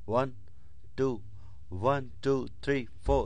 1 2 1 2 3 4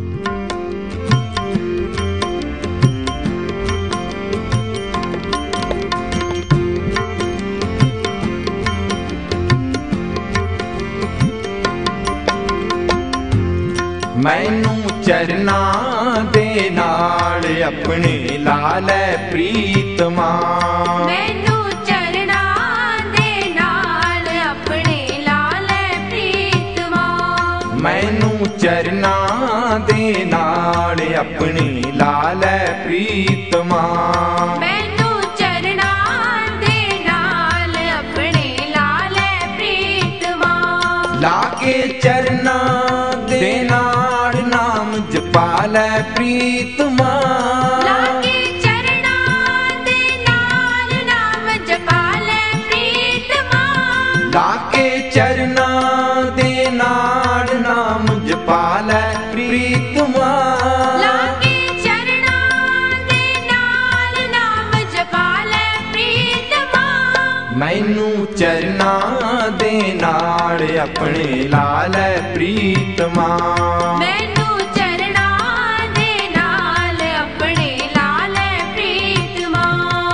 मैनू चरना दे नाल अपने ला लै प्रीतमा। मैनू चरना दे नाल अपने ला लै प्रीतमा। मैनू चरना दे नाल अपने ला लै प्रीतमा। मैनू चरना दे नाल अपने ला लै प्रीतमा। लाके चरना दे नाल नाम जपा लै प्रीतमा। लागे चरना दे नाल नाम जपा लै प्रीतमा। लाके चरना दे नाल नाम जपा लै प्रीतमा। लागे चरना दे नाल नाम जपा लै प्रीतमा। मैनू चरना दे नाल अपने ला लै प्रीतमा। मैनू चरना दे नाल अपने ला लै प्रीतमा।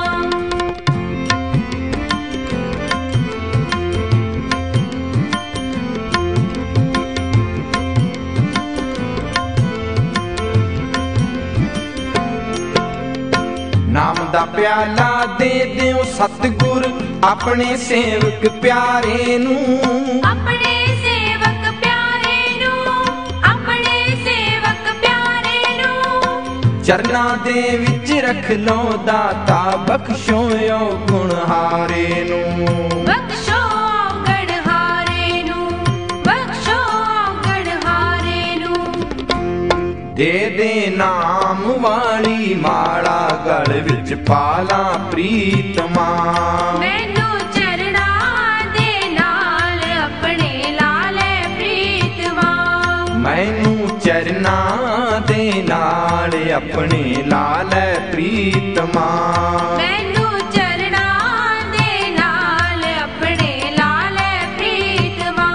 नाम दा प्याला दे दिओ सतगुर अपने सेवक प्यारे नू। अपने सेवक प्यारे नू, अपने सेवक प्यारे नू। चरना दे विच रख लो दाता बख्शो यो गुणहारे नू। बख्शो गणहारे नू, बख्शो गणहारे नू। दे नाम वाली माला गल विच पाला प्रीतमा। मैनू चरना दे नाल अपने ला लै प्रीतमा। मैनू चरना दे नाल अपने ला लै प्रीतमा। मैनू चरना दे नाल अपने ला लै प्रीतमा।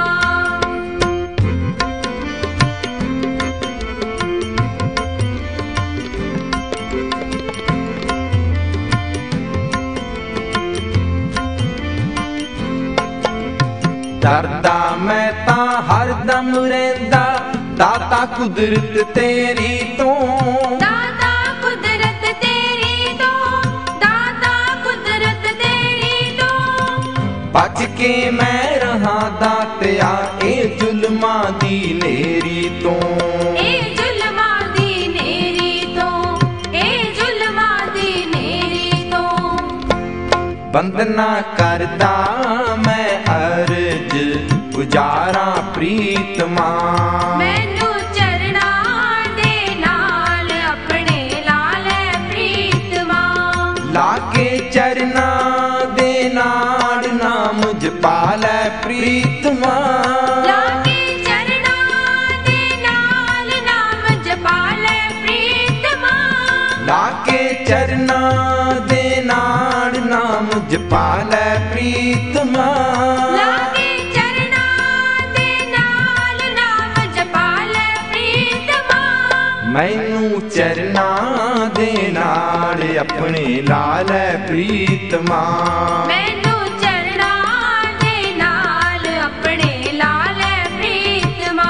डरदा मैं तां हरदम रहिंदा दाता कुदरत तेरी तो। दाता कुदरत तेरी तो, दाता कुदरत तेरी तो। बच के मैं रहा दातिया ए जुल्मां दी नेरी तो। ए जुल्मा दी नेरी तो, ए जुल्मा दी नेरी तो। बंदना करदा मैं अर्ज गुजारा प्रीतमा। मैनू चरना दे नाल अपने ला लै प्रीतमा। लाके चरना दे नाल नाम जपा लै प्रीतमा। लागे चरना दे नाल नाम जपा लै प्रीतमा। लाके चरना दे नाल नाम जपा लै प्रीतमा। लागे चरना दे नाल नाम जपा लै प्रीतमा। मैनू चरना दे नाल अपने ला लै प्रीतमा। मैनू चरना दे नाल अपने ला लै प्रीतमा।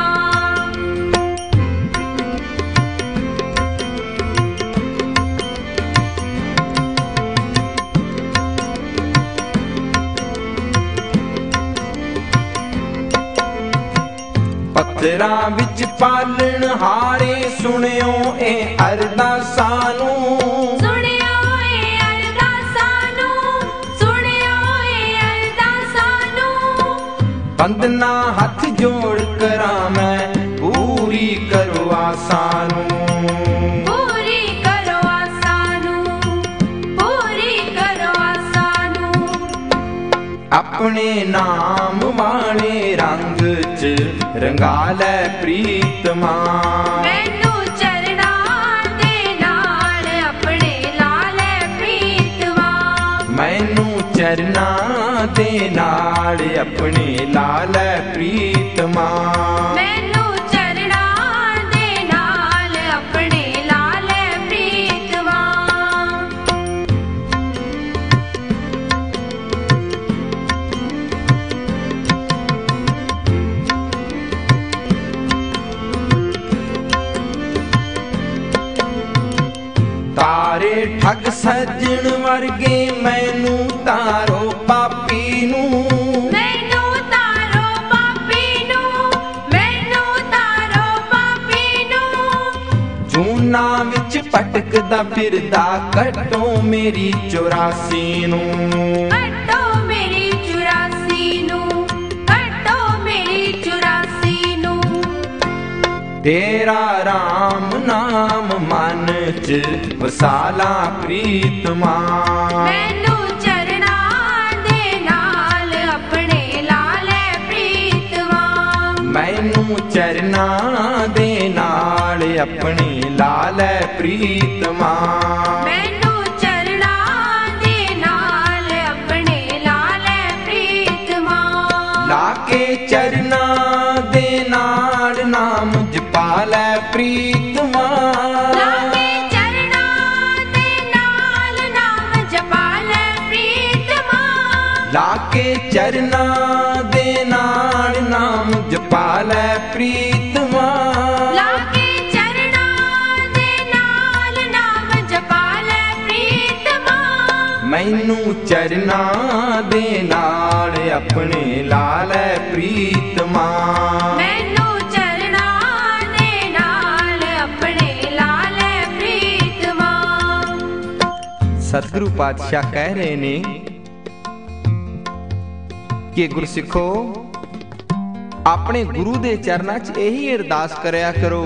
पत्थरां विच पालण हारे सुनियो ए अरदासां नू। सुनियो ए अरदासां नू, सुनियो ए अरदासां नू। बंदना हथ जोड़ करा मैं पूरी करो आसां नू। पूरी करो आसां नू, पूरी करो आसां नू। अपने नाम वाले रंग च रंगा लै प्रीतमा। मैनू चरना दे नाल अपने ला लै प्रीतमा। मैनू चरना ਦੇ ਨਾਲ ਆਪਣੇ ਲਾ ਲੈ ਪ੍ਰੀਤਮਾ। ਮੈਨੂੰ ਚਰਨਾਂ ਦੇ ਨਾਲ ਆਪਣੇ ਲਾ ਲੈ ਪ੍ਰੀਤਮਾ। ਤਾਰੇ ਠੱਗ ਸੱਜਣ ਵਰਗੇ ਮੈਨੂੰ ਤਾਰੋ ਪਾਪੀ ਨੂੰ। ਮੈਨੂੰ ਤਾਰੋ ਪਾਪੀ ਨੂੰ, ਮੈਨੂੰ ਤਾਰੋ ਪਾਪੀ ਨੂੰ। ਜੂਨਾ ਵਿੱਚ ਭਟਕਦਾ ਫਿਰਦਾ ਕੱਟੋ ਮੇਰੀ 84 ਨੂੰ। ਕੱਟੋ ਮੇਰੀ 84 ਨੂੰ, ਕੱਟੋ ਮੇਰੀ 84 ਨੂੰ। ਤੇਰਾ ਰਾਮ ਨਾਮ ਮਨ ਚ ਵਸਾਲਾ ਪ੍ਰੀਤਮਾ। ਮੈਨੂੰ ਚਰਨਾਂ ਦੇ ਨਾਲ ਆਪਣੇ ਲਾ ਲੈ ਪ੍ਰੀਤਮਾ। ਮੈਨੂੰ ਚਰਨਾਂ ਦੇ ਨਾਲ ਆਪਣੇ ਲਾ ਲੈ ਪ੍ਰੀਤਮਾ। ਮੈਨੂੰ ਚਰਨਾਂ ਦੇ ਨਾਲ ਆਪਣੇ ਲਾ ਲੈ ਪ੍ਰੀਤਮਾ। ਲਾ ਕੇ ਚਰਨਾਂ ਦੇ ਨਾਲ ਨਾਮ ਜਪਾ ਲੈ ਪ੍ਰੀਤਮਾ। ਲਾ ਕੇ ਚਰਨਾਂ ਦੇ ਨਾਲ ਨਾਮ ਜਪਾ ਲੈ ਪ੍ਰੀਤਮਾ। ਲਾ ਕੇ ਚਰਨਾਂ ਦੇ ਨਾਲ ਨਾਮ ਜਪਾ ਲੈ ਪ੍ਰੀਤਮਾ। ਲਾ ਕੇ ਚਰਨਾਂ ਦੇ ਨਾਲ ਨਾਮ ਜਪਾ ਲੈ ਪ੍ਰੀਤਮਾ। ਮੈਨੂੰ ਚਰਨਾਂ ਦੇ ਨਾਲ ਆਪਣੇ ਲਾ ਲੈ ਪ੍ਰੀਤਮਾ। ਮੈਨੂੰ ਚਰਨਾਂ ਦੇ ਨਾਲ ਆਪਣੇ ਲਾ ਲੈ ਪ੍ਰੀਤਮਾ। ਸਤਿਗੁਰੂ ਪਾਤਸ਼ਾਹ ਕਹਿ ਰਹੇ ਨੇ ਕਿ ਗੁਰਸਿੱਖੋ ਆਪਣੇ ਗੁਰੂ ਦੇ ਚਰਨਾਂ 'ਚ ਇਹੀ ਅਰਦਾਸ ਕਰਿਆ ਕਰੋ।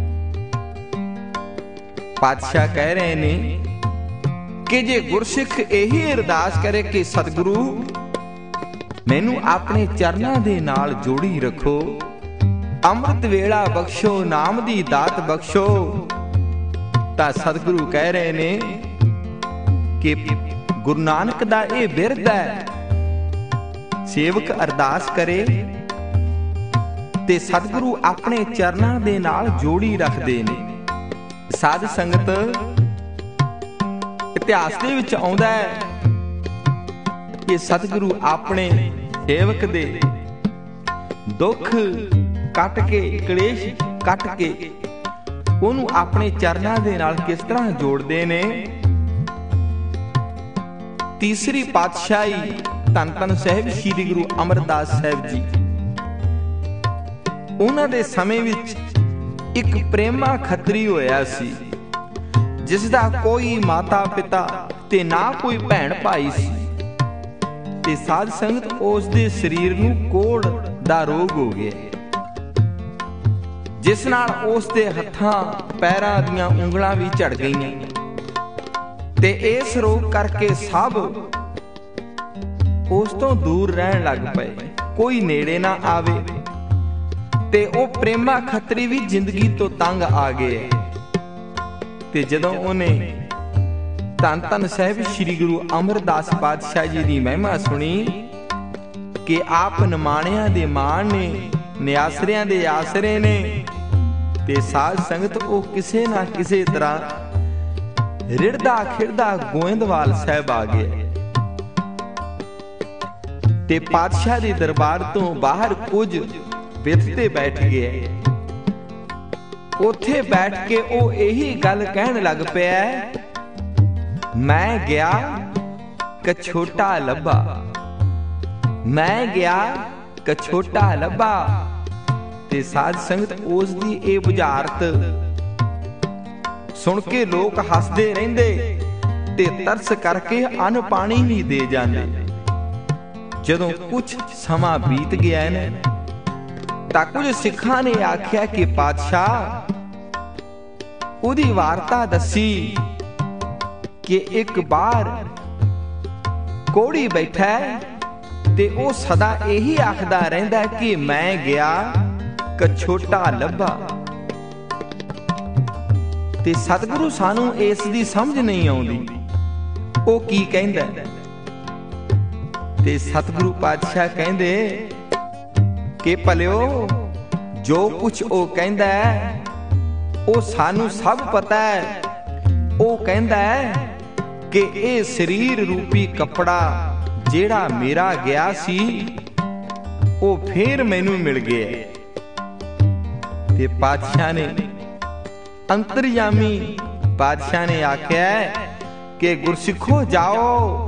ਪਾਤਸ਼ਾਹ ਕਹਿ ਰਹੇ ਨੇ ਕਿ ਜੇ ਗੁਰਸਿੱਖ ਇਹੀ ਅਰਦਾਸ ਕਰੇ ਕਿ ਸਤਿਗੁਰੂ ਮੈਨੂੰ ਆਪਣੇ ਚਰਨਾਂ ਦੇ ਨਾਲ ਜੋੜੀ ਰੱਖੋ, ਅੰਮ੍ਰਿਤ ਵੇਲਾ ਬਖਸ਼ੋ, ਨਾਮ ਦੀ ਦਾਤ ਬਖਸ਼ੋ, ਤਾਂ ਸਤਿਗੁਰੂ ਕਹਿ ਰਹੇ ਨੇ ਕਿ ਗੁਰੂ ਨਾਨਕ ਦਾ ਇਹ ਬਿਰਧ ਹੈ। ਸੇਵਕ ਅਰਦਾਸ ਕਰੇ ਤੇ ਸਤਿਗੁਰੂ ਆਪਣੇ ਚਰਨਾਂ ਦੇ ਨਾਲ ਜੋੜੀ ਰੱਖਦੇ ਨੇ। ਸਾਧ ਸੰਗਤ ਇਤਿਹਾਸ ਦੇ ਵਿੱਚ ਆਉਂਦਾ ਹੈ ਕਿ ਸਤਿਗੁਰੂ ਆਪਣੇ ਸੇਵਕ ਦੇ ਦੁੱਖ ਕੱਟ ਕੇ, ਕਲੇਸ਼ ਕੱਟ ਕੇ ਉਹਨੂੰ ਆਪਣੇ ਚਰਨਾਂ ਦੇ ਨਾਲ ਕਿਸ ਤਰ੍ਹਾਂ ਜੋੜਦੇ ਨੇ। ਤੀਸਰੀ ਪਾਤਸ਼ਾਹੀ ਧੰਨ ਧੰਨ ਸਾਹਿਬ ਸ੍ਰੀ ਗੁਰੂ ਅਮਰਦਾਸ ਸਾਹਿਬ ਜੀ, ਉਹਨਾਂ ਦੇ ਸਮੇਂ ਵਿੱਚ ਇੱਕ ਪ੍ਰੇਮਾ ਖੱਤਰੀ ਹੋਇਆ ਸੀ ਜਿਸ ਦਾ ਕੋਈ ਮਾਤਾ ਪਿਤਾ ਤੇ ਨਾ ਕੋਈ ਭੈਣ ਭਾਈ ਸੀ। ਤੇ ਸਾਧ ਸੰਗਤ ਉਸ ਦੇ ਸਰੀਰ ਨੂੰ ਕੋੜ ਦਾ ਰੋਗ ਹੋ ਗਿਆ, ਜਿਸ ਨਾਲ ਉਸ ਦੇ ਹੱਥਾਂ ਪੈਰਾਂ ਦੀਆਂ ਉਂਗਲਾਂ ਵੀ ਝੜ ਗਈਆਂ। ਤੇ ਇਸ ਰੋਗ ਕਰਕੇ ਸਭ ਉਸ ਤੋਂ ਦੂਰ ਰਹਿਣ ਲੱਗ ਪਏ, ਕੋਈ ਨੇੜੇ ਨਾ ਆਵੇ। ਤੇ ਉਹ ਪ੍ਰੇਮਾ ਖੱਤਰੀ ਵੀ ਜ਼ਿੰਦਗੀ ਤੋਂ ਤੰਗ ਆ ਗਏ। ਤੇ ਜਦੋਂ ਉਹਨੇ ਧੰਨ ਧੰਨ ਸਾਹਿਬ ਸ੍ਰੀ ਗੁਰੂ ਅਮਰਦਾਸ ਪਾਤਸ਼ਾਹ ਜੀ ਦੀ ਮਹਿਮਾ ਸੁਣੀ ਕਿ ਆਪ ਨਿਮਾਣਿਆਂ ਦੇ ਮਾਣ ਨੇ, ਨਿਆਸਰਿਆਂ ਦੇ ਆਸਰੇ ਨੇ, ਤੇ ਸਾਧ ਸੰਗਤ ਉਹ ਕਿਸੇ ਨਾ ਕਿਸੇ ਤਰ੍ਹਾਂ ਰਿੜਦਾ ਖਿੜਦਾ ਗੋਇੰਦਵਾਲ ਸਾਹਿਬ ਆ ਗਿਆ। ਤੇ ਪਾਤਸ਼ਾਹ ਦੇ ਦਰਬਾਰ ਤੋਂ ਬਾਹਰ ਕੁਝ ਬਿੱਥ ਤੇ ਬੈਠ ਗਿਆ। ਉੱਥੇ ਬੈਠ ਕੇ ਉਹ ਇਹੀ ਗੱਲ ਕਹਿਣ ਲੱਗ ਪਿਆ, ਮੈਂ ਗਿਆ ਕਛੋਟਾ ਲੱਭਾ, ਮੈਂ ਗਿਆ ਕਛੋਟਾ ਲੱਭਾ। ਤੇ ਸਾਧ ਸੰਗਤ ਉਸ ਦੀ ਇਹ ਬੁਝਾਰਤ ਸੁਣ ਕੇ ਲੋਕ ਹੱਸਦੇ ਰਹਿੰਦੇ ਤੇ ਤਰਸ ਕਰਕੇ ਅੰਨ ਪਾਣੀ ਵੀ ਦੇ ਜਾਂਦੇ। ਜਦੋਂ ਕੁਝ ਸਮਾਂ ਬੀਤ ਗਿਆ ਨੇ ਤਾਂ ਕੁਝ ਸਿੱਖਾਂ ਨੇ ਆਖਿਆ ਕਿ ਪਾਤਸ਼ਾਹ ਉਹਦੀ ਵਾਰਤਾ ਦੱਸੀ ਕਿ ਇੱਕ ਬਾਹਰ ਕੋੜੀ ਬੈਠਾ ਹੈ ਤੇ ਉਹ ਸਦਾ ਇਹੀ ਆਖਦਾ ਰਹਿੰਦਾ ਕਿ ਮੈਂ ਗਿਆ ਕਛੋਟਾ ਲੱਭਾ। ਤੇ ਸਤਿਗੁਰੂ ਸਾਨੂੰ ਇਸ ਦੀ ਸਮਝ ਨਹੀਂ ਆਉਂਦੀ ਉਹ ਕੀ ਕਹਿੰਦਾ। ਤੇ ਸਤਿਗੁਰੂ ਪਾਤਸ਼ਾਹ ਕਹਿੰਦੇ ਕਿ ਭਲਿਓ, ਜੋ ਕੁਛ ਉਹ ਕਹਿੰਦਾ ਹੈ ਉਹ ਸਾਨੂੰ ਸਭ ਪਤਾ ਹੈ। ਉਹ ਕਹਿੰਦਾ ਹੈ ਕਿ ਇਹ ਸਰੀਰ ਰੂਪੀ ਕੱਪੜਾ ਜਿਹੜਾ ਮੇਰਾ ਗਿਆ ਸੀ ਉਹ ਫੇਰ ਮੈਨੂੰ ਮਿਲ ਗਿਆ। ਤੇ ਪਾਤਸ਼ਾਹ ਨੇ, ਅੰਤਰਯਾਮੀ ਪਾਤਸ਼ਾਹ ਨੇ ਆਖਿਆ ਕਿ ਗੁਰਸਿੱਖੋ ਜਾਓ,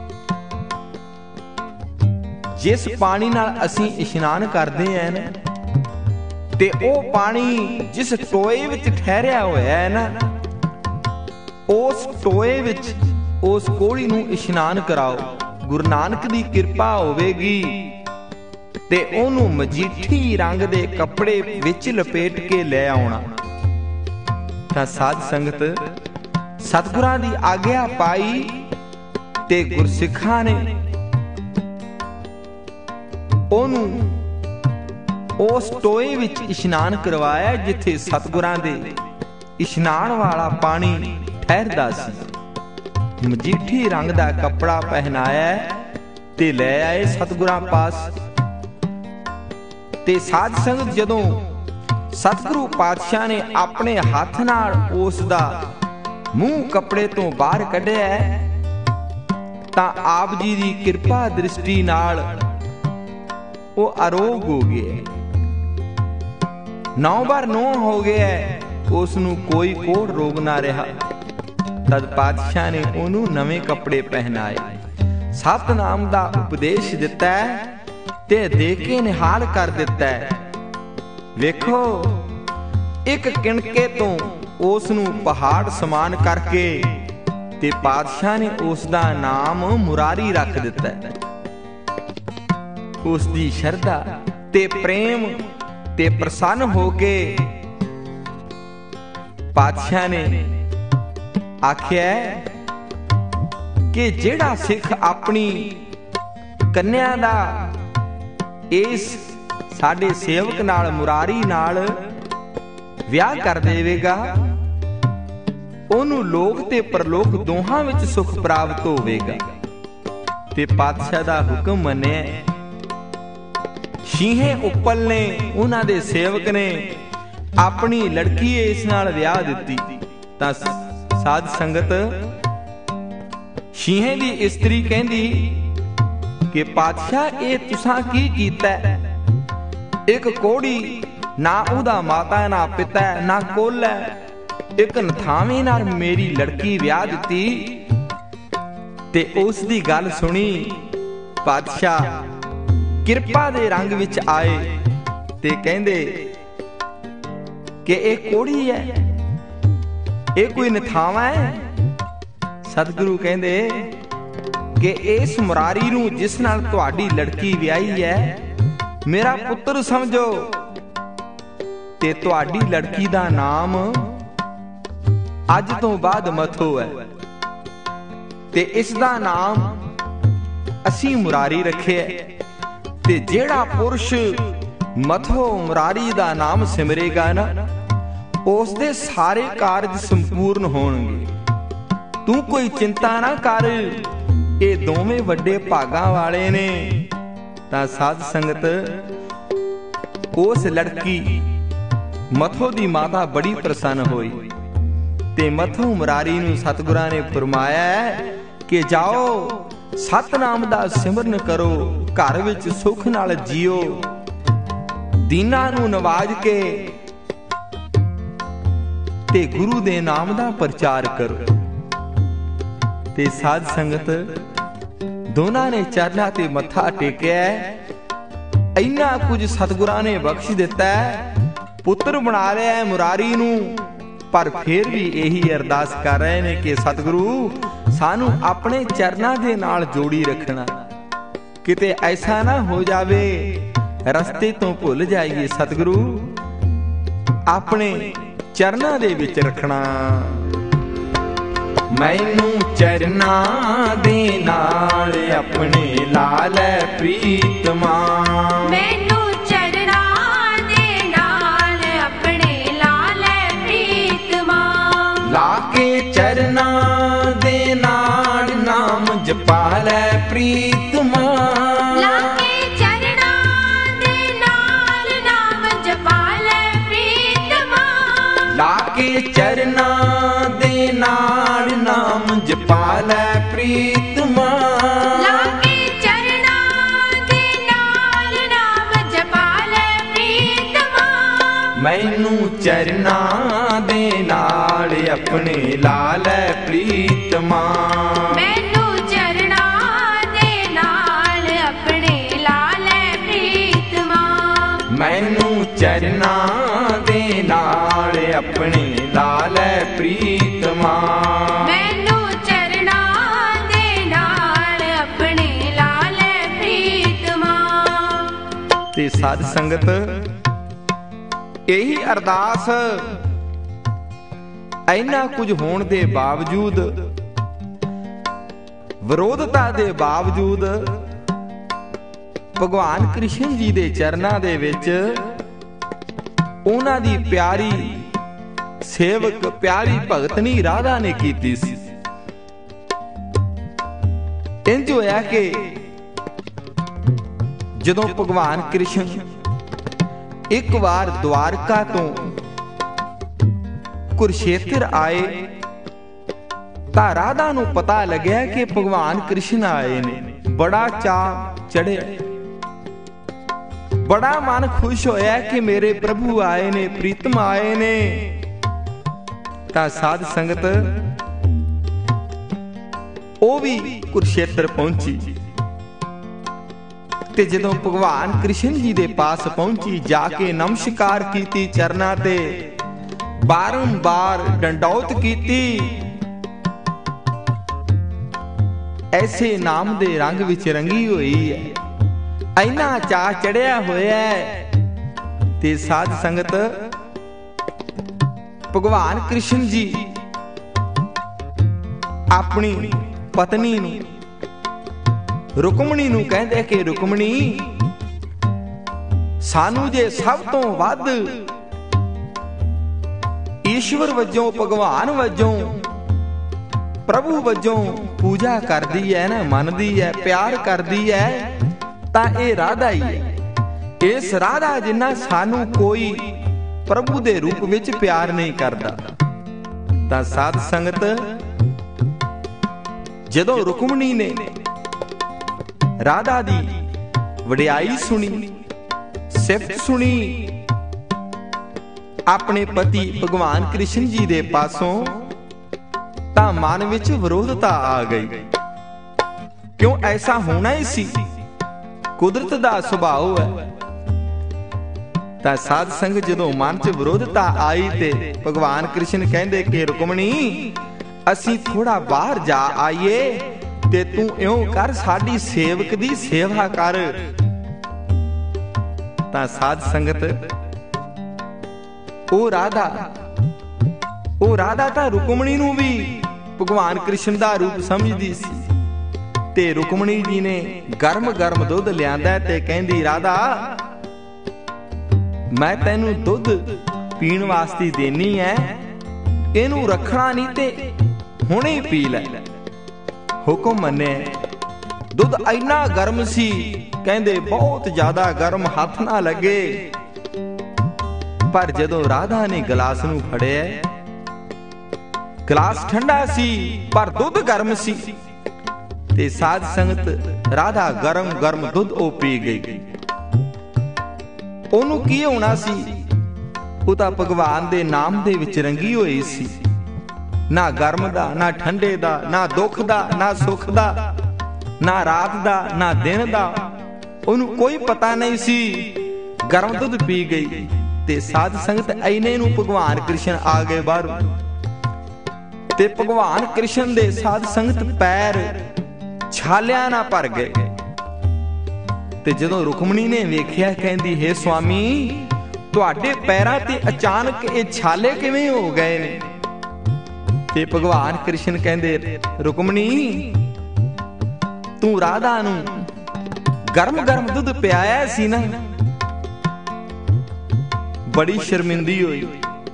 ਜਿਸ ਪਾਣੀ ਨਾਲ ਅਸੀਂ ਇਸ਼ਨਾਨ ਕਰਦੇ ਆਂ ਨਾ, ਤੇ ਉਹ ਪਾਣੀ ਜਿਸ ਟੋਏ ਵਿੱਚ ਠਹਿਰਿਆ ਹੋਇਆ ਹੈ ਨਾ, ਉਸ ਟੋਏ ਵਿੱਚ ਉਸ ਕੋਹੜੀ ਨੂੰ ਇਸ਼ਨਾਨ ਕਰਾਓ। ਗੁਰੂ ਨਾਨਕ ਦੀ ਕਿਰਪਾ ਹੋਵੇਗੀ ਤੇ ਉਹਨੂੰ ਮਜੀਠੀ ਰੰਗ ਦੇ ਕੱਪੜੇ ਵਿੱਚ ਲਪੇਟ ਕੇ ਲੈ ਆਉਣਾ। ਤਾਂ ਸਾਧ ਸੰਗਤ ਸਤਿਗੁਰਾਂ ਦੀ ਆਗਿਆ ਪਾਈ ਤੇ ਗੁਰਸਿੱਖਾਂ ਨੇ ਉਹਨੂੰ ਉਸ ਟੋਏ ਵਿੱਚ ਇਸ਼ਨਾਨ ਕਰਵਾਇਆ ਜਿੱਥੇ ਸਤਿਗੁਰਾਂ ਦੇ ਇਸ਼ਨਾਨ ਵਾਲਾ ਪਾਣੀ ਠਹਿਰਦਾ ਸੀ। ਮਜੀਠੀ ਰੰਗ ਦਾ ਕੱਪੜਾ ਪਹਿਨਾਇਆ ਤੇ ਲੈ ਆਏ ਸਤਿਗੁਰਾਂ ਪਾਸ। ਤੇ ਸਾਧ ਸੰਗਤ ਜਦੋਂ ਸਤਿਗੁਰੂ ਪਾਤਸ਼ਾਹ ਨੇ ਆਪਣੇ ਹੱਥ ਨਾਲ ਉਸ ਦਾ ਮੂੰਹ ਕੱਪੜੇ ਤੋਂ ਬਾਹਰ ਕੱਢਿਆ ਤਾਂ ਆਪ ਜੀ ਦੀ ਕਿਰਪਾ ਦ੍ਰਿਸ਼ਟੀ ਨਾਲ ਉਹ ਅਰੋਗ ਹੋ ਗਿਆ। 9/9 ਹੋ ਗਿਆ, ਉਸ ਨੂੰ ਕੋਈ ਕੋੜ ਰੋਗ ਨਾ ਰਿਹਾ। ਤਦ ਪਾਤਸ਼ਾਹ ਨੇ ਉਹਨੂੰ ਨਵੇਂ ਕੱਪੜੇ ਪਹਿਨਾਏ, ਸਤਿਨਾਮ ਦਾ ਉਪਦੇਸ਼ ਦਿੱਤਾ ਤੇ ਦੇ ਕੇ ਨਿਹਾਲ ਕਰ ਦਿੱਤਾ। ਵੇਖੋ, ਇੱਕ ਕਿਣਕੇ ਤੋਂ ਉਸ ਨੂੰ ਪਹਾੜ ਸਮਾਨ ਕਰਕੇ ਤੇ ਪਾਤਸ਼ਾਹ ਨੇ ਉਸ ਦਾ ਨਾਮ ਮੁਰਾਰੀ ਰੱਖ ਦਿੱਤਾ। ਉਸ ਦੀ ਸ਼ਰਧਾ ਤੇ ਪ੍ਰੇਮ ਤੇ ਪ੍ਰਸੰਨ ਹੋ ਕੇ ਪਾਤਸ਼ਾਹ ਨੇ ਆਖਿਆ ਕਿ ਜਿਹੜਾ ਸਿੱਖ ਆਪਣੀ ਕੰਨਿਆ ਦਾ ਇਸ ਸਾਡੇ ਸੇਵਕ ਨਾਲ, ਮੁਰਾਰੀ ਨਾਲ ਵਿਆਹ ਕਰ ਦੇਵੇਗਾ, ਉਹਨੂੰ ਲੋਕ ਤੇ ਪਰਲੋਕ ਦੋਹਾਂ ਵਿੱਚ ਸੁਖ ਪ੍ਰਾਪਤ ਹੋਵੇਗਾ। ਤੇ ਪਾਤਸ਼ਾਹ ਦਾ ਹੁਕਮ ਮੰਨਿਆ। ਸ਼ੀਹੇ ਉੱਪਲ ਨੇ, ਉਹਨਾਂ ਦੇ ਸੇਵਕ ਨੇ ਆਪਣੀ ਲੜਕੀ ਇਸ ਨਾਲ ਵਿਆਹ ਦਿੱਤੀ। ਤਾਂ ਸਾਧ ਸੰਗਤ ਸ਼ੀਹੇ ਦੀ ਇਸਤਰੀ ਕਹਿੰਦੀ ਕਿ ਪਾਤਸ਼ਾਹ ਇਹ ਤੁਸਾਂ ਕੀ ਕੀਤਾ? ਇੱਕ ਕੋਹੜੀ, ਨਾ ਉਹਦਾ ਮਾਤਾ ਨਾ ਪਿਤਾ ਨਾ ਕੁੱਲ ਹੈ, ਇੱਕ ਨਥਾਵੇਂ ਨਾਲ ਮੇਰੀ ਲੜਕੀ ਵਿਆਹ ਦਿੱਤੀ। ਤੇ ਉਸ ਦੀ ਗੱਲ ਸੁਣੀ ਪਾਤਸ਼ਾਹ ਕਿਰਪਾ ਦੇ ਰੰਗ ਵਿੱਚ ਆਏ ਤੇ ਕਹਿੰਦੇ ਕਿ ਇਹ ਕੋਹੜੀ ਹੈ, ਇਹ ਕੋਈ ਨਥਾਵਾਂ ਹੈ? ਸਤਿਗੁਰੂ ਕਹਿੰਦੇ ਕਿ ਇਸ ਮੁਰਾਰੀ ਨੂੰ ਜਿਸ ਨਾਲ ਤੁਹਾਡੀ ਲੜਕੀ ਵਿਆਹੀ ਹੈ ਮੇਰਾ ਪੁੱਤਰ ਸਮਝੋ, ਤੇ ਤੁਹਾਡੀ ਲੜਕੀ ਦਾ ਨਾਮ ਅੱਜ ਤੋਂ ਬਾਅਦ ਮਥੋ ਹੈ, ਤੇ ਇਸ ਦਾ ਨਾਮ ਅਸੀਂ ਮੁਰਾਰੀ ਰੱਖਿਆ। ਤੇ ਜਿਹੜਾ ਪੁਰਸ਼ ਮਥੋ ਮੁਰਾਰੀ ਦਾ ਨਾਮ ਸਿਮਰੇਗਾ ਨਾ, ਉਸ ਦੇ ਸਾਰੇ ਕਾਰਜ ਸੰਪੂਰਨ ਹੋਣਗੇ। ਤੂੰ ਕੋਈ ਚਿੰਤਾ ਨਾ ਕਰ, ਇਹ ਦੋਵੇਂ ਵੱਡੇ ਭਾਗਾਂ ਵਾਲੇ ਨੇ। ਤਾਂ ਸਾਧ ਸੰਗਤ ਉਸ ਲੜਕੀ ਮਥੋ ਦੀ ਮਾਤਾ ਬੜੀ ਪ੍ਰਸੰਨ ਹੋਈ ਤੇ ਮਥੋ ਮੁਰਾਰੀ ਨੂੰ ਸਤਿਗੁਰਾਂ ਨੇ ਫਰਮਾਇਆ ਕਿ ਜਾਓ, ਸਤਨਾਮ ਦਾ ਸਿਮਰਨ ਕਰੋ, ਘਰ ਵਿੱਚ ਸੁਖ ਨਾਲ ਜੀਓ, ਦੀਨਾਂ ਨੂੰ ਨਵਾਜ ਕੇ ਤੇ ਗੁਰੂ ਦੇ ਨਾਮ ਦਾ ਪ੍ਰਚਾਰ ਕਰੋ। ਤੇ ਸਾਧ ਸੰਗਤ ਦੋਨਾਂ ਨੇ ਚਰਨਾਂ ਤੇ ਮੱਥਾ ਟੇਕਿਆ। ਇੰਨਾ ਕੁਝ ਸਤਿਗੁਰਾਂ ਨੇ ਬਖਸ਼ ਦਿੱਤਾ, ਪੁੱਤਰ ਬਣਾ ਲਿਆ ਮੁਰਾਰੀ ਨੂੰ। ਪਰ ਫਿਰ ਵੀ ਇਹੀ ਅਰਦਾਸ ਕਰ ਰਹੇ ਨੇ ਕਿ ਸਤਿਗੁਰੂ ਸਾਨੂੰ ਆਪਣੇ ਚਰਨਾਂ ਦੇ ਨਾਲ ਜੋੜੀ ਰੱਖਣਾ, ਕਿਤੇ ਐਸਾ ਨਾ ਹੋ ਜਾਵੇ ਰਸਤੇ ਤੋਂ ਭੁੱਲ ਜਾਈਏ। ਸਤਿਗੁਰੂ ਆਪਣੇ ਚਰਨਾਂ ਦੇ ਵਿੱਚ ਰੱਖਣਾ। ਮੈਨੂੰ ਚਰਨਾਂ ਦੇ ਨਾਲ ਆਪਣੇ ਲਾ ਲੈ ਪ੍ਰੀਤਮਾ, ਮੈਨੂੰ ਚਰਨਾਂ ਦੇ ਨਾਲ ਆਪਣੇ ਲਾ ਲੈ ਪ੍ਰੀਤਮਾ, ਲਾ ਕੇ ਚਰਨਾਂ ਦੇ ਨਾਲ ਨਾਮ ਜਪਾ ਲੈ ਪ੍ਰੀਤਮਾ, ਕੇ ਚਰਨਾਂ ਦੇ ਨਾਲ ਨਾਮ ਜਪਾ ਲੈ ਪ੍ਰੀਤਮਾ। ਲਾ ਕੇ ਚਰਨਾਂ ਦੇ ਨਾਲ ਨਾਮ ਜਪਾ ਲੈ ਪ੍ਰੀਤਮਾ। ਮੈਨੂੰ ਚਰਨਾਂ ਦੇ ਨਾਲ ਆਪਣੇ ਲਾ ਲੈ ਪ੍ਰੀਤਮਾ। ਮੈਨੂੰ ਚਰਨਾਂ ਦੇ ਨਾਲ ਆਪਣੇ ਲਾ ਲੈ ਪ੍ਰੀਤਮਾ। ਮੈਨੂੰ ਚਰਨਾਂ ਦੇ ਨਾਲ ਆਪਣੇ ਲਾ ਲੈ ਪ੍ਰੀਤਮਾ। ਮੈਨੂੰ ਚਰਨਾਂ ਦੇ ਨਾਲ ਆਪਣੇ ਲਾ ਲੈ ਪ੍ਰੀਤਮਾ। ਤੇ ਸਾਧ ਸੰਗਤ ਇਹੀ ਅਰਦਾਸ ਇੰਨਾ ਕੁਝ ਹੋਣ ਦੇ ਬਾਵਜੂਦ, ਵਿਰੋਧਤਾ ਦੇ ਬਾਵਜੂਦ ਭਗਵਾਨ ਕ੍ਰਿਸ਼ਨ ਜੀ ਦੇ ਚਰਨਾਂ ਦੇ ਵਿੱਚ ਉਹਨਾਂ ਦੀ ਪਿਆਰੀ ਸੇਵਕ, ਪਿਆਰੀ ਭਗਤਨੀ ਰਾਧਾ ਨੇ ਕੀਤੀ ਸੀ। ਇੰਜ ਹੋਇਆ ਕਿ ਜਦੋਂ ਭਗਵਾਨ ਕ੍ਰਿਸ਼ਨ ਇੱਕ ਵਾਰ ਦਵਾਰਕਾ ਤੋਂ ਕੁਰਸ਼ੇਤਰ ਆਏ ਤਾਂ ਰਾਧਾ ਨੂੰ ਪਤਾ ਲੱਗਿਆ ਕਿ ਭਗਵਾਨ ਕ੍ਰਿਸ਼ਨ ਆਏ ਨੇ। ਬੜਾ ਚਾਅ ਚੜਿਆ, ਬੜਾ ਮਨ ਖੁਸ਼ ਹੋਇਆ ਕਿ ਮੇਰੇ ਪ੍ਰਭੂ ਆਏ ਨੇ, ਪ੍ਰੀਤਮ ਆਏ ਨੇ। ਤਾਂ ਸਾਧ ਸੰਗਤ ਉਹ ਵੀ ਕੁਰਸ਼ੇਤਰ ਪਹੁੰਚੀ ਤੇ ਜਦੋਂ ਭਗਵਾਨ ਕ੍ਰਿਸ਼ਨ ਜੀ ਦੇ ਪਾਸ ਪਹੁੰਚੀ, ਜਾ ਕੇ ਨਮਸਕਾਰ ਕੀਤੀ ਚਰਨਾਂ ਤੇ, ਬਾਰੰਬਾਰ ਡੰਡੌਤ ਕੀਤੀ। ਐਸੇ ਨਾਮ ਦੇ ਰੰਗ ਵਿੱਚ ਰੰਗੀ ਹੋਈ ਹੈ, ਇੰਨਾ ਚਾਅ ਚੜਿਆ ਹੋਇਆ ਹੈ। ਤੇ ਸਾਧ ਸੰਗਤ ਭਗਵਾਨ ਕ੍ਰਿਸ਼ਨ ਜੀ ਆਪਣੀ ਪਤਨੀ ਨੂੰ, ਰੁਕਮਣੀ ਨੂੰ ਕਹਿੰਦੇ ਕਿ ਰੁਕਮਣੀ, ਸਾਨੂੰ ਜੇ ਸਭ ਤੋਂ ਵੱਧ ਈਸ਼ਵਰ ਵਜੋਂ, ਭਗਵਾਨ ਵਜੋਂ, ਪ੍ਰਭੂ ਵਜੋਂ ਪੂਜਾ ਕਰਦੀ ਹੈ ਨਾ, ਮੰਨਦੀ ਹੈ, ਪਿਆਰ ਕਰਦੀ ਹੈ, ਤਾਂ ਇਹ ਰਾਧਾ ਹੀ ਹੈ। ਇਸ ਰਾਧਾ ਜਿੰਨਾ ਸਾਨੂੰ ਕੋਈ ਪ੍ਰਭੂ ਦੇ ਰੂਪ ਵਿੱਚ ਪਿਆਰ ਨਹੀਂ ਕਰਦਾ। ਤਾਂ ਸਾਧ ਸੰਗਤ ਜਦੋਂ ਰੁਕਮਣੀ ਨੇ ਰਾਧਾ ਦੀ ਵਡਿਆਈ ਸੁਣੀ, ਸਿਫਤ ਸੁਣੀ ਆਪਣੇ ਪਤੀ ਭਗਵਾਨ ਕ੍ਰਿਸ਼ਨ ਜੀ ਦੇ ਪਾਸੋਂ, ਤਾਂ ਮਨ ਵਿੱਚ ਵਿਰੋਧਤਾ ਆ ਗਈ। ਕਿਉਂ ਐਸਾ ਹੋਣਾ ਹੀ ਸੀ, ਕੁਦਰਤ ਦਾ ਸੁਭਾਅ ਹੈ। ਤਾਂ ਸਾਧ ਸੰਗ ਜਦੋਂ ਮਨ 'ਚ ਵਿਰੋਧਤਾ ਆਈ ਤੇ ਭਗਵਾਨ ਕ੍ਰਿਸ਼ਨ ਕਹਿੰਦੇ ਕਿ ਰੁਕਮਣੀ, ਅਸੀਂ ਥੋੜਾ ਬਾਹਰ ਜਾ ਆਈਏ ਤੇ ਤੂੰ ਇਉਂ ਕਰ, ਸਾਡੀ ਸੇਵਕ ਦੀ ਸੇਵਾ ਕਰ। ਤਾਂ ਸਾਧ ਸੰਗਤ ਉਹ ਰਾਧਾ ਤਾਂ ਰੁਕਮਣੀ ਨੂੰ ਵੀ ਭਗਵਾਨ ਕ੍ਰਿਸ਼ਨ ਦਾ ਰੂਪ ਸਮਝਦੀ ਸੀ। ਤੇ ਰੁਕਮਣੀ ਜੀ ਨੇ ਗਰਮ ਗਰਮ ਦੁੱਧ ਲਿਆਂਦਾ ਤੇ ਕਹਿੰਦੀ, ਰਾਧਾ ਮੈਂ ਤੈਨੂੰ ਦੁੱਧ ਪੀਣ ਵਾਸਤੇ ਦੇਣੀ ਐ, ਇਹਨੂੰ ਰੱਖਣਾ ਨਹੀਂ ਤੇ ਹੁਣੇ ਹੀ ਪੀ ਲੈ। ਹੁਕਮ ਮੰਨਿਆ। ਦੁੱਧ ਇੰਨਾ ਗਰਮ ਸੀ, ਕਹਿੰਦੇ ਬਹੁਤ ਜ਼ਿਆਦਾ ਗਰਮ, ਹੱਥ ਨਾ ਲੱਗੇ। ਪਰ ਜਦੋਂ ਰਾਧਾ ਨੇ ਗਲਾਸ ਨੂੰ ਫੜਿਆ, ਗਲਾਸ ਠੰਡਾ ਸੀ ਪਰ ਦੁੱਧ ਗਰਮ ਸੀ। ਤੇ ਸਾਧ ਸੰਗਤ ਰਾਧਾ ਗਰਮ ਗਰਮ ਦੁੱਧ ਉਹ ਪੀ ਗਈ। ਉਹਨੂੰ ਕੀ ਹੋਣਾ ਸੀ, ਉਹ ਤਾਂ ਭਗਵਾਨ ਦੇ ਨਾਮ ਦੇ ਵਿੱਚ ਰੰਗੀ ਹੋਈ ਸੀ। ਨਾ ਗਰਮ ਦਾ, ਨਾ ਠੰਡੇ ਦਾ, ਨਾ ਦੁੱਖ ਦਾ, ਨਾ ਸੁੱਖ ਦਾ, ਨਾ ਰਾਤ ਦਾ, ਨਾ ਦਿਨ ਦਾ, ਉਹਨੂੰ ਕੋਈ ਪਤਾ ਨਹੀਂ ਸੀ। ਗਰਮ ਦੁੱਧ ਪੀ ਗਈ। ਤੇ ਸਾਧ ਸੰਗਤ ਐਨੇ ਨੂੰ ਭਗਵਾਨ ਕ੍ਰਿਸ਼ਨ ਆ ਗਏ ਬਾਹਰੋਂ। ਤੇ ਭਗਵਾਨ ਕ੍ਰਿਸ਼ਨ ਦੇ ਸਾਧ ਸੰਗਤ ਪੈਰ ਛਾਲਿਆਂ ਨਾਲ ਭਰ ਗਏ। ਤੇ ਜਦੋਂ ਰੁਕਮਣੀ ਨੇ ਵੇਖਿਆ, ਕਹਿੰਦੀ, ਹੇ ਸੁਆਮੀ, ਤੁਹਾਡੇ ਪੈਰਾਂ ਤੇ ਅਚਾਨਕ ਇਹ ਛਾਲੇ ਕਿਵੇਂ ਹੋ ਗਏ ਨੇ? ਤੇ ਭਗਵਾਨ ਕ੍ਰਿਸ਼ਨ ਕਹਿੰਦੇ, ਰੁਕਮਣੀ, ਤੂੰ ਰਾਧਾ ਨੂੰ ਗਰਮ ਗਰਮ ਦੁੱਧ ਪਿਆਇਆ ਸੀ ਨਾ। ਬੜੀ ਸ਼ਰਮਿੰਦੀ ਹੋਈ,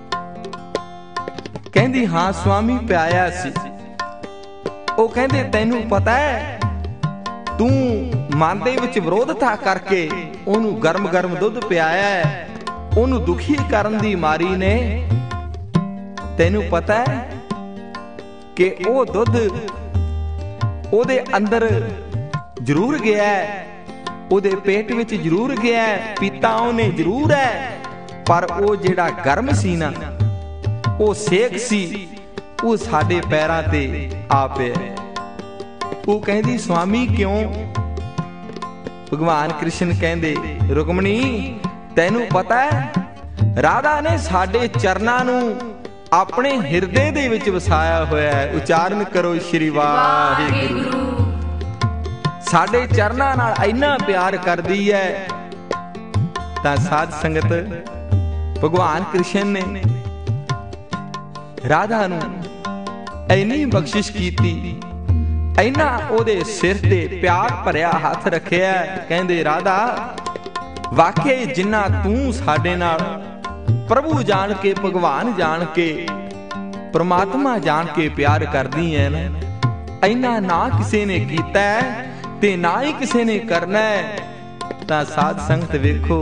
ਕਹਿੰਦੀ, ਹਾਂ ਸੁਆਮੀ, ਪਿਆਇਆ ਸੀ। ਉਹ ਕਹਿੰਦੇ, ਤੈਨੂੰ ਪਤਾ ਹੈ, ਤੂੰ ਮਨ ਦੇ ਵਿੱਚ ਵਿਰੋਧਤਾ ਕਰਕੇ ਉਹਨੂੰ ਗਰਮ ਗਰਮ ਦੁੱਧ ਪਿਆਇਆ ਹੈ। ਉਹਨੂੰ ਦੁਖੀ ਕਰਨ ਦੀ ਮਾਰੀ ਨੇ ਤੈਨੂੰ ਪਤਾ ਹੈ ਕਿ ਉਹ ਦੁੱਧ ਉਹਦੇ ਅੰਦਰ ਜ਼ਰੂਰ ਗਿਆ, ਉਹਦੇ ਪੇਟ ਵਿੱਚ ਜ਼ਰੂਰ ਗਿਆ, ਪੀਤਾ ਉਹਨੇ ਜ਼ਰੂਰ ਹੈ, ਪਰ ਉਹ ਜਿਹੜਾ ਗਰਮ ਸੀ ਨਾ, ਉਹ ਸੇਕ ਸੀ, ਉਹ ਸਾਡੇ ਪੈਰਾਂ ਤੇ ਆ ਪਿਆ। ਉਹ ਕਹਿੰਦੀ ਸੁਆਮੀ ਕਿਉਂ? ਭਗਵਾਨ ਕ੍ਰਿਸ਼ਨ ਕਹਿੰਦੇ ਰੁਕਮਣੀ ਤੈਨੂੰ ਪਤਾ ਹੈ ਰਾਧਾ ਨੇ ਸਾਡੇ ਚਰਨਾਂ ਨੂੰ ਆਪਣੇ ਹਿਰਦੇ ਦੇ ਵਿੱਚ ਵਸਾਇਆ ਹੋਇਆ ਹੈ। ਉਚਾਰਨ ਕਰੋ ਸ਼੍ਰੀ ਵਾਹਿਗੁਰੂ। ਸਾਡੇ ਚਰਨਾਂ ਨਾਲ ਇੰਨਾ ਪਿਆਰ ਕਰਦੀ ਹੈ। ਤਾਂ ਸਾਧ ਸੰਗਤ ਭਗਵਾਨ ਕ੍ਰਿਸ਼ਨ ਨੇ ਰਾਧਾ ਨੂੰ ਇੰਨੀ ਬਖਸ਼ਿਸ਼ ਕੀਤੀ, ਇੰਨਾ ਉਹਦੇ ਸਿਰ ਤੇ ਪਿਆਰ ਭਰਿਆ ਹੱਥ ਰੱਖਿਆ। ਕਹਿੰਦੇ ਰਾਧਾ ਵਾਕਈ ਜਿੰਨਾ ਤੂੰ ਸਾਡੇ ਨਾਲ ਪ੍ਰਭੂ ਜਾਣ ਕੇ, ਭਗਵਾਨ ਜਾਣ ਕੇ, ਪ੍ਰਮਾਤਮਾ ਜਾਣ ਕੇ ਪਿਆਰ ਕਰਦੀ ਐ ਨਾ, ਇੰਨਾ ਨਾ ਕਿਸੇ ਨੇ ਕੀਤਾ ਤੇ ਨਾ ਹੀ ਕਿਸੇ ਨੇ ਕਰਨਾ ਹੈ। ਤਾਂ ਸਾਧ ਸੰਗਤ ਵੇਖੋ,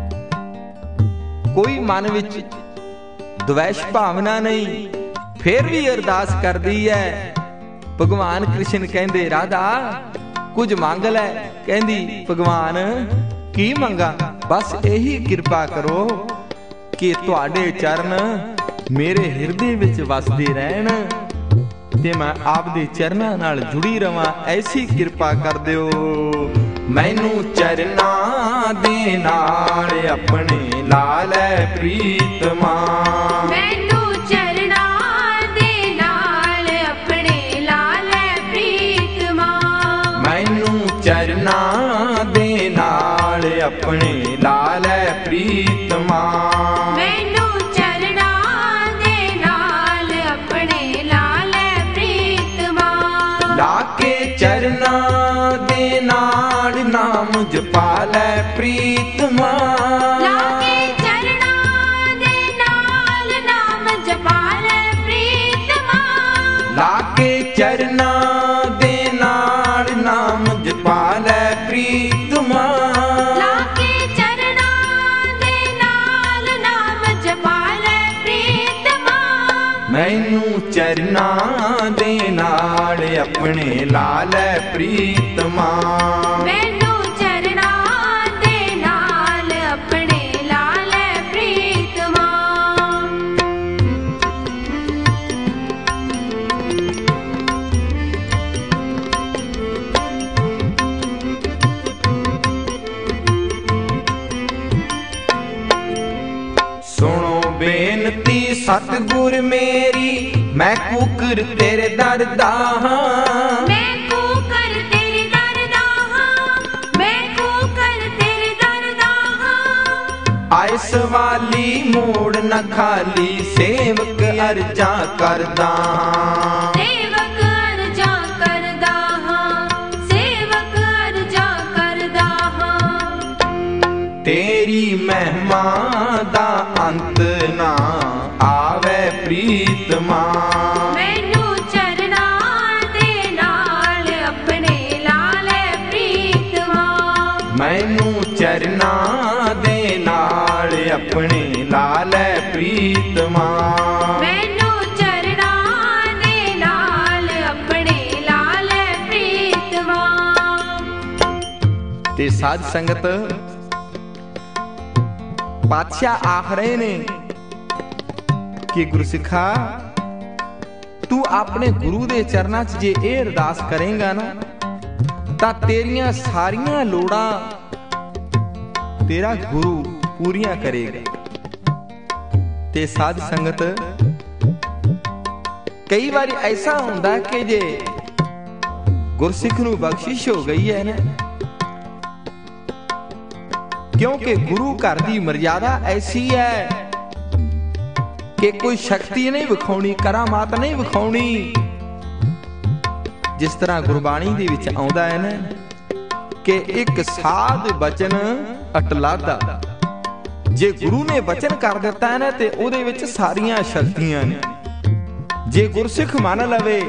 ਕੋਈ ਮਨ ਵਿੱਚ ਦੁਵੈਸ਼ ਭਾਵਨਾ ਨਹੀਂ, ਫਿਰ ਵੀ ਅਰਦਾਸ ਕਰਦੀ ਹੈ। ਭਗਵਾਨ ਕ੍ਰਿਸ਼ਨ ਕਹਿੰਦੇ ਰਾਧਾ ਕੁਝ ਮੰਗ ਲੈ। ਕਹਿੰਦੀ ਭਗਵਾਨ ਕੀ ਮੰਗਾ? ਬਸ ਇਹੀ ਕਿਰਪਾ ਕਰੋ ਕਿ ਤੁਹਾਡੇ ਚਰਨ ਮੇਰੇ ਹਿਰਦੇ ਵਿੱਚ ਵਸਦੇ ਰਹਿਣ ਤੇ ਮੈਂ ਆਪਦੇ ਚਰਨਾਂ ਨਾਲ ਜੁੜੀ ਰਵਾਂ। ਐਸੀ ਕਿਰਪਾ ਕਰ ਦਿਓ। ਮੈਨੂੰ ਚਰਨਾਂ ਦੇ ਨਾਲ ਆਪਣੇ ਲਾ ਲੈ ਪ੍ਰੀਤਮਾ। ਮੈਨੂੰ ਚਰਨਾਂ ਦੇ ਨਾਲ ਆਪਣੇ ਲਾ ਲੈ ਪ੍ਰੀਤਮਾ। ਮੈਨੂੰ ਚਰਨਾਂ ਦੇ ਨਾਲ ਆਪਣੇ ਲਾ ਲੈ ਪ੍ਰੀਤਮਾ। ਮੈਨੂੰ ਚਰਨਾਂ ਦੇ ਨਾਲ ਆਪਣੇ ਲਾ ਲੈ ਪ੍ਰੀਤਮਾ। ਲਾ ਕੇ ਚਰਨਾਂ ਦੇ ਨਾਲ ਨਾਮ ਜਪਾ ਲੈ ਪ੍ਰੀਤਮਾ। ਲਾ ਕੇ ਚਰਨਾਂ ਦੇ ਨਾਲ ਨਾਮ ਜਪਾ ਲੈ ਪ੍ਰੀਤਮਾ। ਲਾ ਕੇ ਚਰਨਾਂ ਦੇ ਨਾਲ ਨਾਮ ਜਪਾ ਲੈ ਪ੍ਰੀਤਮਾ। ਲਾ ਕੇ ਚਰਨਾਂ ਦੇ ਨਾਲ ਨਾਮ ਜਪਾ ਲੈ ਪ੍ਰੀਤਮਾ। ਮੈਨੂੰ ਚਰਨਾਂ ਦੇ ਨਾਲ ਆਪਣੇ ਲਾ ਲੈ ਪ੍ਰੀਤਮਾ। ਮੈਨੂੰ ਚਰਨਾਂ ਦੇ ਨਾਲ ਆਪਣੇ ਲਾ ਲੈ ਪ੍ਰੀਤਮਾ। ਸੁਣੋ ਬੇਨਤੀ ਸਤਿਗੁਰ ਮੇਰੀ, ਮੈਂ ਕੂਕਰ ਤੇਰੇ ਦਰ ਦਾ ਹਾਂ। ਮੈਂ ਕੂਕਰ ਤੇਰੇ ਦਰ ਦਾ ਹਾਂ। ਮੈਂ ਕੂਕਰ ਤੇਰੇ ਦਰ ਦਾ ਹਾਂ। ਆਇਸ ਵਾਲੀ ਮੋੜ ਨਾ ਖਾਲੀ, ਸੇਵਕ ਅਰਜ਼ਾਂ ਕਰਦਾ ਹਾਂ। ਸੇਵਕ ਅਰਜ਼ਾਂ ਕਰਦਾ ਹਾਂ। ਸੇਵਕ ਅਰਜ਼ਾਂ ਕਰਦਾ ਹਾਂ। ਤੇਰੀ ਮਹਿਮਾ ਦਾ ਅੰਤ ਨਾ ਆਵੇ ਪ੍ਰੀਤਮਾ। ਮੈਨੂੰ ਚਰਨਾਂ ਦੇ ਨਾਲ ਆਪਣੇ ਲਾ ਲੈ ਪ੍ਰੀਤਮਾ। ਮੈਨੂੰ ਚਰਨਾਂ ਦੇ ਨਾਲ ਆਪਣੇ ਲਾ ਲੈ ਪ੍ਰੀਤਮਾ। ਮੈਨੂੰ ਚਰਨਾਂ ਦੇ ਨਾਲ ਆਪਣੇ ਲਾ ਲੈ ਪ੍ਰੀਤਮਾ। ਤੇ ਸਾਧ ਸੰਗਤ ਪਾਤਸ਼ਾਹ ਆਖ ਰਹੇ ਨੇ ਕਿ ਗੁਰਸਿੱਖਾ ਤੂੰ ਆਪਣੇ ਗੁਰੂ ਦੇ ਚਰਨਾਂ 'ਚ ਜੇ ਇਹ ਅਰਦਾਸ ਕਰੇਂਗਾ ਨਾ, ਤਾਂ ਤੇਰੀਆਂ ਸਾਰੀਆਂ ਲੋੜਾਂ ਤੇਰਾ ਗੁਰੂ ਪੂਰੀਆਂ ਕਰੇਗਾ। ਤੇ ਸਾਧ ਸੰਗਤ ਕਈ ਵਾਰੀ ਐਸਾ ਹੁੰਦਾ ਕਿ ਜੇ ਗੁਰਸਿੱਖ ਨੂੰ ਬਖਸ਼ਿਸ਼ ਹੋ ਗਈ ਹੈ ਨਾ, ਕਿਉਂਕਿ ਗੁਰੂ ਘਰ ਦੀ ਮਰਜ਼ਾਦਾ ਐਸੀ ਹੈ ਕਿ ਕੋਈ ਸ਼ਕਤੀ ਨਹੀਂ ਵਿਖਾਉਣੀ, ਕਰਾਮਾਤ ਨਹੀਂ ਵਿਖਾਉਣੀ। ਜਿਸ ਤਰ੍ਹਾਂ ਗੁਰਬਾਣੀ ਦੇ ਵਿੱਚ ਆਉਂਦਾ ਹੈ ਨਾ ਕਿ ਇੱਕ ਸਾਧ ਬਚਨ ਅਟਲਾਦਾ। ਜੇ ਗੁਰੂ ਨੇ ਬਚਨ ਕਰ ਦਿੱਤਾ ਹੈ ਨਾ ਤੇ ਉਹਦੇ ਵਿੱਚ ਸਾਰੀਆਂ ਸ਼ਕਤੀਆਂ ਨੇ। ਜੇ ਗੁਰਸਿੱਖ ਮੰਨ ਲਵੇ।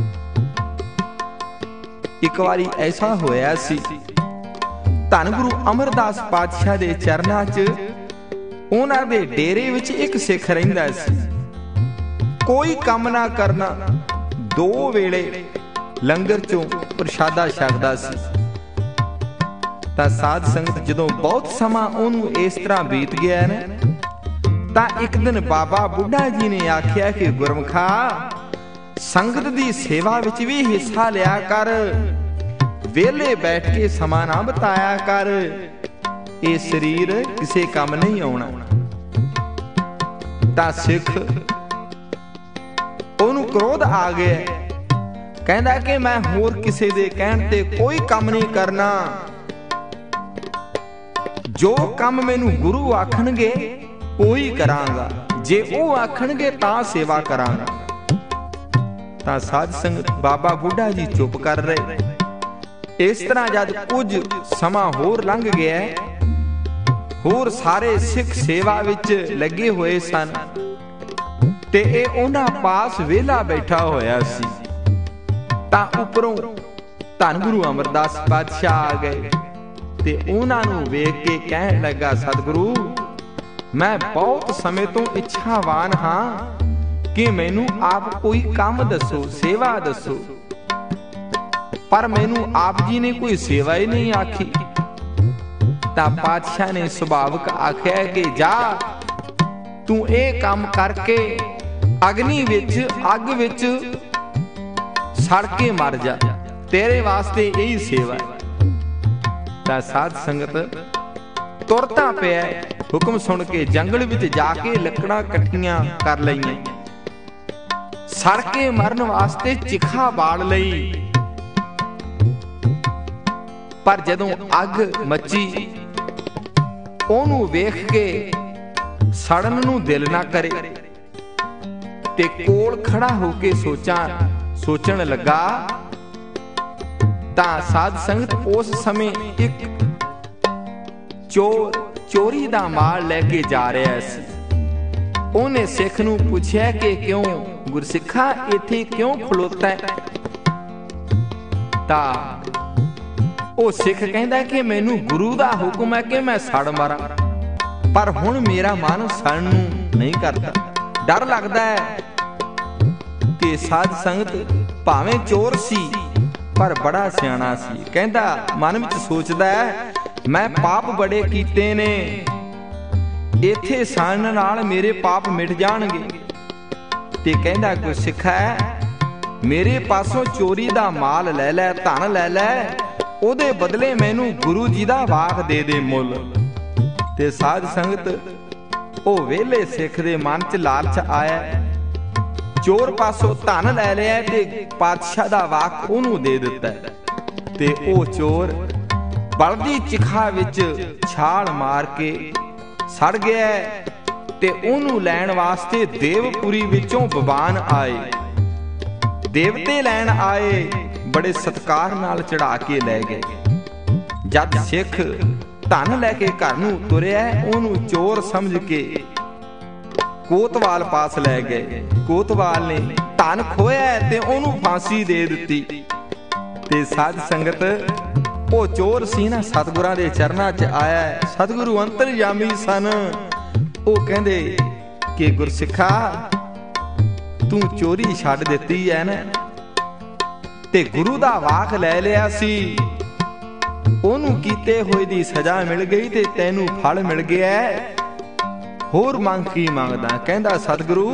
ਇੱਕ ਵਾਰੀ ਐਸਾ ਹੋਇਆ ਸੀ, ਧੰਨ ਗੁਰੂ ਅਮਰਦਾਸ ਪਾਤਸ਼ਾਹ ਦੇ ਚਰਨਾਂ 'ਚ ਉਹਨਾਂ ਦੇ ਡੇਰੇ ਵਿੱਚ ਇੱਕ ਸਿੱਖ ਰਹਿੰਦਾ ਸੀ। ਕੋਈ ਕੰਮ ਨਾ ਕਰਨਾ। 2 ਵੇਲੇ ਲੰਗਰ ਚੋਂ ਪ੍ਰਸ਼ਾਦਾ ਛਕਦਾ ਸੀ। ਤਾਂ ਸਾਧ ਸੰਗਤ ਜਦੋਂ ਬਹੁਤ ਸਮਾਂ ਉਹਨੂੰ ਇਸ ਤਰ੍ਹਾਂ ਬੀਤ ਗਿਆ ਨਾ, ਤਾਂ ਇੱਕ ਦਿਨ ਬਾਬਾ ਬੁੱਢਾ ਜੀ ਨੇ ਆਖਿਆ ਕਿ ਗੁਰਮੁਖਾ, ਸੰਗਤ ਦੀ ਸੇਵਾ ਵਿੱਚ ਵੀ ਹਿੱਸਾ ਲਿਆ ਕਰ, ਵਿਹਲੇ ਬੈਠ ਕੇ ਸਮਾਂ ਨਾ ਬਿਤਾਇਆ ਕਰ, ਇਹ ਸਰੀਰ ਕਿਸੇ ਕੰਮ ਨਹੀਂ ਆਉਣਾ। ਤਾਂ ਸਿੱਖ ਉਹਨੂੰ ਕ੍ਰੋਧ ਆ ਗਿਆ, ਕਹਿੰਦਾ ਕਿ ਮੈਂ ਹੋਰ ਕਿਸੇ ਦੇ ਕਹਿਣ ਤੇ ਕੋਈ ਕੰਮ ਨਹੀਂ ਕਰਨਾ, ਜੋ ਕੰਮ ਮੈਨੂੰ ਗੁਰੂ ਆਖਣਗੇ ਉਹੀ ਕਰਾਂਗਾ, ਜੇ ਉਹ ਆਖਣਗੇ ਤਾਂ ਸੇਵਾ ਕਰਾਂਗਾ। ਤਾਂ ਸਾਧ ਸੰਗਤ ਬਾਬਾ ਬੁੱਢਾ ਜੀ ਚੁੱਪ ਕਰ ਰਹੇ। ਇਸ ਤਰ੍ਹਾਂ ਜਦ ਕੁਝ ਸਮਾਂ ਹੋਰ ਲੰਘ ਗਿਆ, ਹੋਰ ਸਾਰੇ ਸਿੱਖ ਸੇਵਾ ਵਿੱਚ ਲੱਗੇ ਹੋਏ ਸਨ ਤੇ ਇਹ ਉਹਨਾਂ ਪਾਸ ਵਿਹਲਾ ਬੈਠਾ ਹੋਇਆ ਸੀ। ਤਾਂ ਉੱਪਰੋਂ ਧੰਨ ਗੁਰੂ ਅਮਰਦਾਸ ਪਾਤਸ਼ਾਹ ਆ ਗਏ ਤੇ ਉਹਨਾਂ ਨੂੰ ਵੇਖ ਕੇ ਕਹਿਣ ਲੱਗਾ, ਸਤਿਗੁਰੂ, ਮੈਂ ਬਹੁਤ ਸਮੇਂ ਤੋਂ ਇੱਛਾਵਾਨ ਹਾਂ ਕਿ ਮੈਨੂੰ ਆਪ ਕੋਈ ਕੰਮ ਦੱਸੋ, ਸੇਵਾ ਦੱਸੋ, ਪਰ ਮੈਨੂੰ ਆਪ ਜੀ ਨੇ ਕੋਈ ਸੇਵਾ ਹੀ ਨਹੀਂ ਆਖੀ। ਤਾਂ ਪਾਤਸ਼ਾਹ ਨੇ ਸੁਭਾਵਕ ਆਖਿਆ ਕਿ ਜਾ ਤੂੰ ਇਹ ਕੰਮ ਕਰਕੇ ਅਗਨੀ ਵਿੱਚ, ਅੱਗ ਵਿੱਚ ਸੜ ਕੇ ਮਰ ਜਾ, ਤੇਰੇ ਵਾਸਤੇ ਇਹੀ ਸੇਵਾ ਹੈ। ਤਾਂ ਸਾਧ ਸੰਗਤ ਤੁਰਤਾ ਪਿਆ। ਹੁਕਮ ਸੁਣ ਕੇ ਜੰਗਲ ਵਿੱਚ ਜਾ ਕੇ ਲੱਕੜਾਂ ਇਕੱਠੀਆਂ ਕਰ ਲਈਆਂ, ਸੜ ਕੇ ਮਰਨ ਵਾਸਤੇ ਚਿਖਾ ਬਾਲ ਲਈ। ਪਰ ਜਦੋਂ ਅੱਗ ਮੱਚੀ, ਉਹਨੂੰ ਵੇਖ ਕੇ ਸੜਨ ਨੂੰ ਦਿਲ ਨਾ ਕਰੇ ਤੇ ਕੋਲ ਖੜਾ ਹੋ ਕੇ ਸੋਚਣ ਲੱਗਾ। ਤਾਂ ਸਾਧ ਸੰਗਤ ਉਸ ਸਮੇਂ ਇੱਕ ਚੋਰ ਚੋਰੀ ਦਾ ਮਾਲ ਲੈ ਕੇ ਜਾ ਰਿਹਾ ਸੀ। ਉਹਨੇ ਸਿੱਖ ਨੂੰ ਪੁੱਛਿਆ ਕਿ ਕਿਉਂ ਗੁਰਸਿੱਖਾ ਇੱਥੇ ਕਿਉਂ ਖਲੋਤਾ ਹੈ? ਤਾਂ ਉਹ ਸਿੱਖ ਕਹਿੰਦਾ ਕਿ ਮੈਨੂੰ ਗੁਰੂ ਦਾ ਹੁਕਮ ਹੈ ਕਿ ਮੈਂ ਸੜ ਮਾਰਾਂ, ਪਰ ਹੁਣ ਮੇਰਾ ਮਨ ਸੜਨ ਨੂੰ ਨਹੀਂ ਕਰਦਾ, ਡਰ ਲੱਗਦਾ ਹੈ। ਕਿ ਸਾਧ ਸੰਗਤ ਭਾਵੇਂ ਚੋਰ ਸੀ ਪਰ ਬੜਾ ਸਿਆਣਾ ਸੀ। ਕਹਿੰਦਾ ਮਨ ਵਿੱਚ ਸੋਚਦਾ ਹੈ, ਮੈਂ ਪਾਪ ਬੜੇ ਕੀਤੇ ਨੇ, ਇੱਥੇ ਸੜਨ ਨਾਲ ਮੇਰੇ ਪਾਪ ਮਿਟ ਜਾਣਗੇ। ਤੇ ਕਹਿੰਦਾ ਗੁਰਸਿੱਖਾ, ਮੇਰੇ ਪਾਸੋਂ ਚੋਰੀ ਦਾ ਮਾਲ ਲੈ ਲੈ, ਧਨ ਲੈ ਲੈ, ਉਹਦੇ ਬਦਲੇ ਮੈਨੂੰ ਗੁਰੂ ਜੀ ਦਾ ਵਾਕ ਦੇ ਦੇ ਮੁੱਲ। ਤੇ ਸਾਧ ਸੰਗਤ ਉਹ ਵਿਹਲੇ ਸਿੱਖ ਦੇ ਮਨ 'ਚ ਲਾਲਚ ਆਇਆ, ਚੋਰ ਪਾਸੋਂ ਧਨ ਲੈ ਲਿਆ ਤੇ ਪਾਤਸ਼ਾਹ ਦਾ ਵਾਕ ਉਹਨੂੰ ਦੇ ਦਿੱਤਾ। ਤੇ ਉਹ ਚੋਰ ਬਲਦੀ ਚਿਖਾ ਵਿੱਚ ਛਾਲ ਮਾਰ ਕੇ ਸੜ ਗਿਆ ਤੇ ਉਹਨੂੰ ਲੈਣ ਵਾਸਤੇ ਦੇਵਪੁਰੀ ਵਿੱਚੋਂ ਬਵਾਨ ਆਏ, ਦੇਵਤੇ ਲੈਣ ਆਏ, ਬੜੇ ਸਤਿਕਾਰ ਨਾਲ ਚੜਾ ਕੇ ਲੈ ਗਏ। ਜਦ ਸਿੱਖ ਧਨ ਲੈ ਕੇ ਘਰ ਨੂੰ ਤੁਰਿਆ, ਉਹਨੂੰ ਚੋਰ ਸਮਝ ਕੇ ਕੋਤਵਾਲ ਪਾਸ ਲੈ ਗਏ। ਕੋਤਵਾਲ ਨੇ ਧਨ ਖੋਇਆ ਤੇ ਉਹਨੂੰ ਫਾਂਸੀ ਦੇ ਦਿੱਤੀ। ਤੇ ਸਾਧ ਸੰਗਤ ਉਹ ਚੋਰ ਸੀ ਨਾ, ਸਤਿਗੁਰਾਂ ਦੇ ਚਰਨਾਂ 'ਚ ਆਇਆ। ਸਤਿਗੁਰੂ ਅੰਤਰਜਾਮੀ ਸਨ। ਉਹ ਕਹਿੰਦੇ ਕਿ ਗੁਰਸਿੱਖਾ, ਤੂੰ ਚੋਰੀ ਛੱਡ ਦਿੱਤੀ ਹੈ ਨਾ, ਤੇ ਗੁਰੂ ਦਾ ਵਾਕ ਲੈ ਲਿਆ ਸੀ, ਉਹਨੂੰ ਕੀਤੇ ਹੋਏ ਦੀ ਸਜ਼ਾ ਮਿਲ ਗਈ ਤੇ ਤੈਨੂੰ ਫਲ ਮਿਲ ਗਿਆ, ਹੋਰ ਮੰਗ ਕੀ ਮੰਗਦਾ? ਕਹਿੰਦਾ ਸਤਿਗੁਰੂ,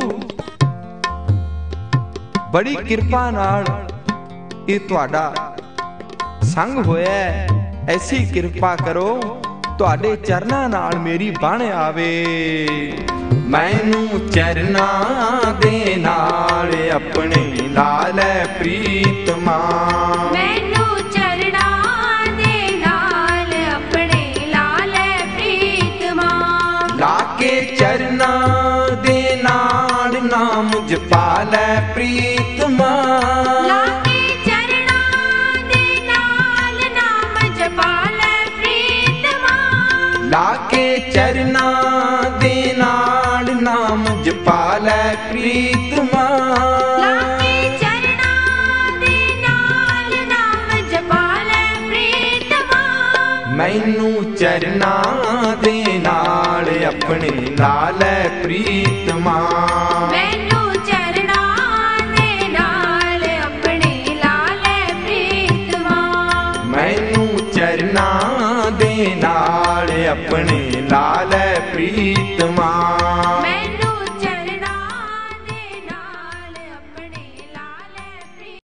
ਬੜੀ ਕਿਰਪਾ ਨਾਲ ਇਹ ਤੁਹਾਡਾ ਸੰਗ ਹੋਇਆ, ਐਸੀ ਕਿਰਪਾ ਕਰੋ ਤੁਹਾਡੇ ਚਰਨਾਂ ਨਾਲ ਮੇਰੀ ਬਣ ਆਵੇ। ਮੈਨੂੰ ਚਰਨਾਂ ਦੇ ਨਾਲ ਆਪਣੇ ਲਾ ਲੈ ਪ੍ਰੀਤਮਾ, ਮੈਨੂੰ ਚਰਨਾਂ ਦੇ ਨਾਲ ਆਪਣੇ ਲਾ ਲੈ ਪ੍ਰੀਤਮਾ, ਲਾ ਕੇ ਚਰਨਾਂ ਦੇ ਨਾਲ ਨਾਮ ਜਪਾ ਲੈ ਪ੍ਰੀਤਮਾ, ਲਾ ਕੇ ਚਰਨਾਂ ਦੇ ਨਾਲ ਨਾਮ ਜਪਾ ਲੈ ਪ੍ਰੀਤਮਾ, ਲਾ ਕੇ ਚਰਨਾਂ ਦੇ ਨਾਲ ਨਾਮ ਜਪਾ ਲੈ ਪ੍ਰੀਤਮਾ, ਲਾ ਕੇ ਚਰਨਾਂ ਦੇ ਨਾਲ ਨਾਮ ਜਪਾ ਲੈ ਪ੍ਰੀਤਮਾ, ਮੈਨੂੰ ਚਰਨਾਂ ਦੇ ਨਾਲ ਆਪਣੇ ਲਾ ਲੈ ਪ੍ਰੀਤਮਾ, ਮੈਨੂੰ ਚਰਨਾਂ ਆਪਣੇ